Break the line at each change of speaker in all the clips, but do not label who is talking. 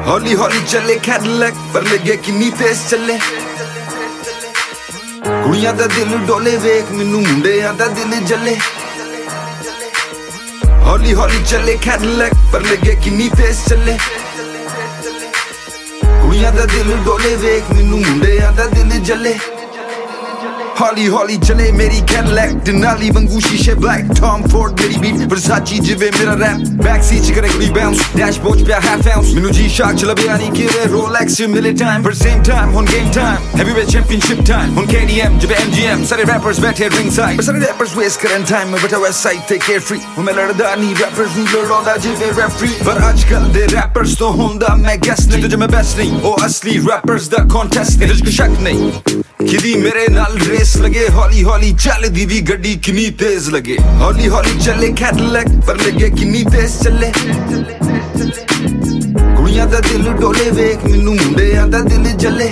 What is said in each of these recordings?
हौली हौली चले कैडिलैक पर लगे किन्नी तेज चले। कुड़ियां दा दिल डोले वेख मैनू मुंडियां दा दिल जले। हौली हौली चले कैडिलैक पर लगे किन्नी तेज चले। कुड़ियां दा दिल डोले वेख मैनू मुंडियां दा दिल जले। हौली हौली चले मेरी कैडिलैक डनाली वांगू शीशे ब्लैक टॉम फोर्ड मेरी बीट वर्साची जिवे मेरा रैप बैक सीट च करे कुड़ी बाउंस डैशबोर्ड पे हाफ आउंस मैनू जी शाक चला बियानी किरे रोलेक्स च मिले टाइम पर सेम टाइम हुन game time heavyweight championship time हुन KDM जिवे MGM सारे रैपर्स बैठे रिंग साइड पर सारे रैपर्स वेस्ट करन टाइम में बटा वेस्ट साइड ते केयर फ्री हुन मैं लड़दा नहीं रैपर्स नु लड़दा जिवे रेफरी पर आजकल दे रैपर्स तो हुंदा मैं गेस नहीं तो जो मैं बेस्ट नहीं ओ असली रैपर्स दा कॉन्टेस्ट नहीं तुझको शक नहीं किदी मेरे नाल लगे। हौली हौली चल दी भी गड्डी किन्नी तेज लगे। हौली हौली चले कैडिलैक पर लगे किन्नी तेज चले। कुड़ियां दा दिल डोले वेख मैनू मुंडियां दा दिल जले।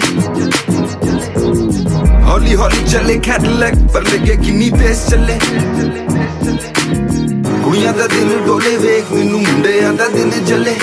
हौली हौली चले कैडिलैक पर लगे किन्नी तेज चले। कुड़ियां दा दिल डोले वेख मैनू मुंडियां दा दिल जले।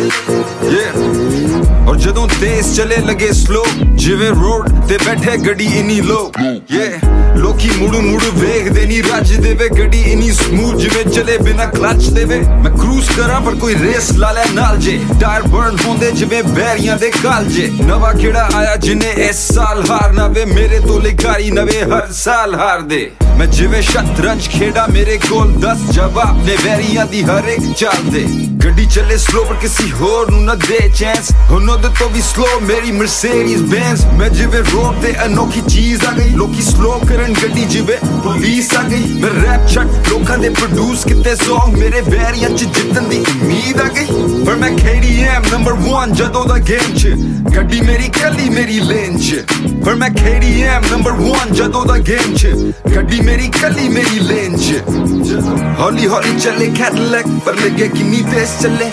और जदों तेज चले लगे स्लो जिवे रोड ते बैठे गड्डी इन्नी लो लोकी मुड़ मुड़ वेख देनी रज देवे गड्डी इन्नी स्मूथ जिवे चले बिना क्लच देवे। मैं क्रूज करा पर कोई रेस ला ले नाल जे टायर बर्न होंदे जिवे बैरियां दे कालजे। नवा केड़ा आया जिन्हें इस साल हारना वे मेरे तो लिखारी नवे हर साल हार दे। मैं जिवे शतरंज खेड़ा मेरे कोल 10 जवाब ने बैरियां दी हर एक चाल दे। गड्डी चले स्लो पर किसी होर नू ना दे चांस हुनो दे तो भी स्लो मेरी मर्सिडीज बेंज। मैं जिवे रोड ते अनोखी चीज आ गई लोकी स्लो करन गड्डी जिवे पुलिस आ गई। मैं रैप छट लोकां दे प्रोड्यूस किते सॉन्ग मेरे बैरियां च जितन दी उम्मीद आ गई। पर मैं KDM नंबर 1 जदों दा गेम च गड्डी मेरी कली मेरी लेन च। पर मैं KDM नंबर 1 जदों दा गेम च गड्डी मेरी कली मेरी लेन च। हौली हौली चले कैडिलैक पर लगे किन्नी तेज चले।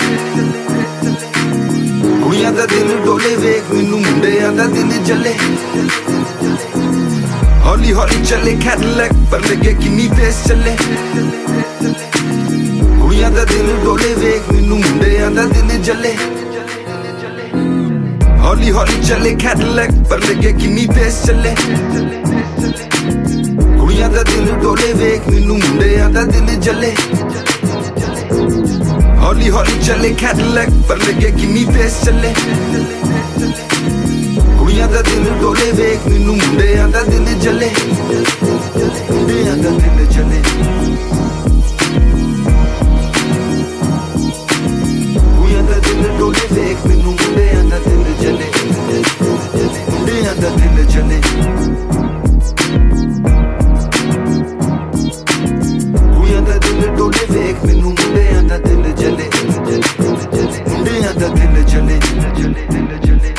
कुड़ियां दा दिल डोले वेख मैनू मुंडियां दा दिल जले। हौली हौली चले कैडिलैक पर लगे किन्नी तेज चले। कुड़ियां दा दिल डोले वेख मैनू मुंडियां दा दिल जले। हौली हौली चले कैडिलैक पर लगे किन्नी तेज चले। कुड़ियां दा दिल डोले वेख मैनू मुंडियां दा दिल जले। हौली हौली चले कैडिलैक पर लगे किन्नी तेज चले। कुड़ियां दा दिल डोले वेख मैनू मुंडियां दा दिल जले। मुंडियां दा दिल जले। कुड़ियां दा दिल डोले वेख मैनू मुंडियां दा दिल जले। मुंडियां दा दिल जले। कुड़ियां दा दिल डोले वेख मैनू मुंडियां दा दिल जले। मुंडियां दा दिल जले।